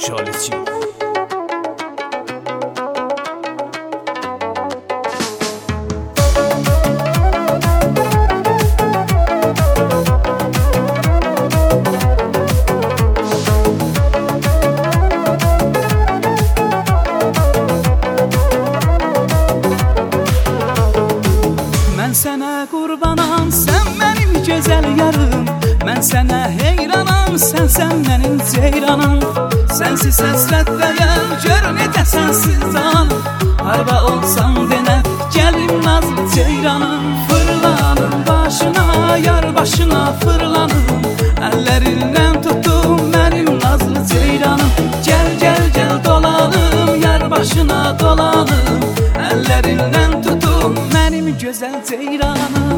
Şaliçi. Mən sənə qurbanam, sən mənim gözəl yarım. Mən sənə heyranam, sən mənim ceyranam. Sənsiz həsrətdəyəm, gör necə sənsiz can. Harda olsan denə, gəlim nazlı ceyranım. Fırlanım başına, yar başına fırlanım. Əllərindən tutum mənim nazlı ceyranım. Gəl, gəl, gəl dolanım, yar başına dolanım. Əllərindən tutum mənim gözəl ceyranım.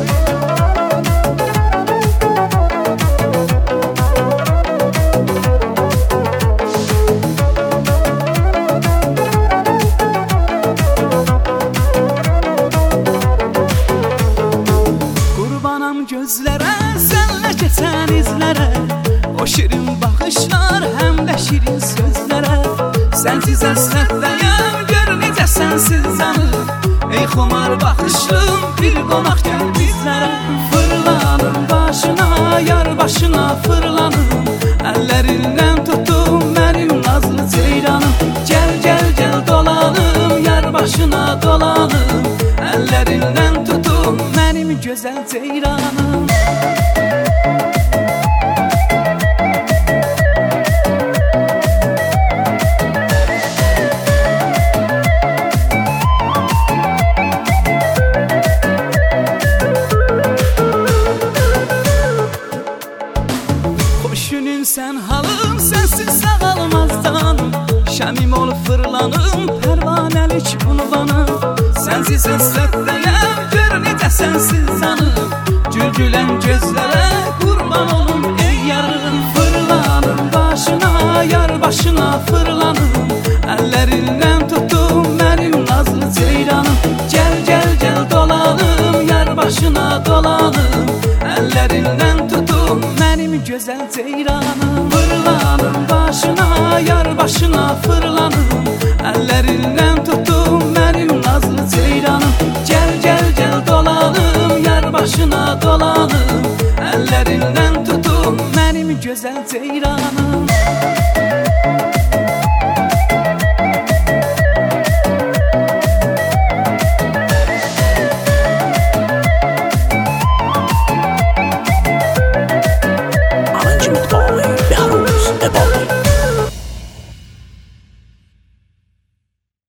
Qurbanam gözlərə, sənlə keçən izlərə. O şirin baxışlar, həm də şirin sözlərə. Sənsiz həsrətdəyəm, gör necə sənsiz canım. Ey xumar baxışlım, bir qonaq gəl bizlərə. Fırlanım başına, yar başına fırlanım. Əllərindən tutum mənim nazlı ceyranım. Gəl, gəl, gəl dolanım, yar başına dolanım. Əllərindən tutum mənim gözəl ceyranım. Xoşünün sən halım, sənsiz sağalmazdan. Şəmim ol fırlanım, pərvanəlik unvanım. Sənsiz həsrətdəyəm, gör necə sənsiz canım. Gülgülən gözlərə qurban olum ey yarım. Fırlanım başına, yar başına fırlanım. Əllərindən tutum mənim nazlı ceyranım. Gəl, gəl, gəl dolanım, yar başına dolanım. Əllərindən tutum mənim gözəl ceyranım. Fırlanım başına, yar başına fırlanım. Əllərindən tutum mənim nazlı ceyranım. Gəl, gəl, gəl dolanım, yar başına dolanım. Əllərindən tutum mənim gözəl ceyranım.